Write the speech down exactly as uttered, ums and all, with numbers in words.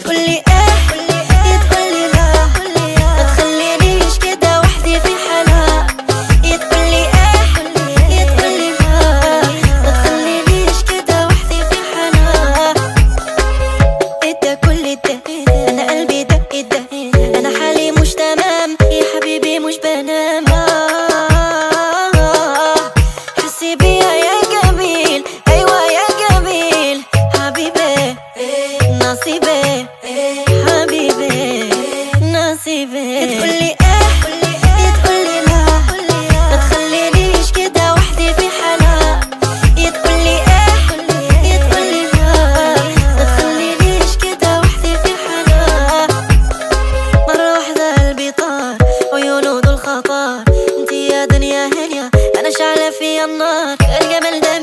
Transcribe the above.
تقولي ايه يا تقولي لا، ما تخلينيش كده وحدي في حالها. يا تقولي ايه يا تقولي لا، ما تخلينيش كده وحدي في حالها. ايه كل ده، انا قلبي دق دق، انا حالي مش تمام يا حبيبي مش بنام. حسي بيا يا جميل، ايوه يا جميل حبيبي نصيبي حبيبي نصيبي. تقولي ايه يا تقولي لا، ما تخلينيش كده وحدي في حالها. يا تقولي ايه يا تقولي لا، ما تخلينيش كده وحدي في حالها. مرة واحدة قلبي طار، عيونه ذو الخطر، انتي يا دنيا هنيا، انا شعلة في النار، الجمال ده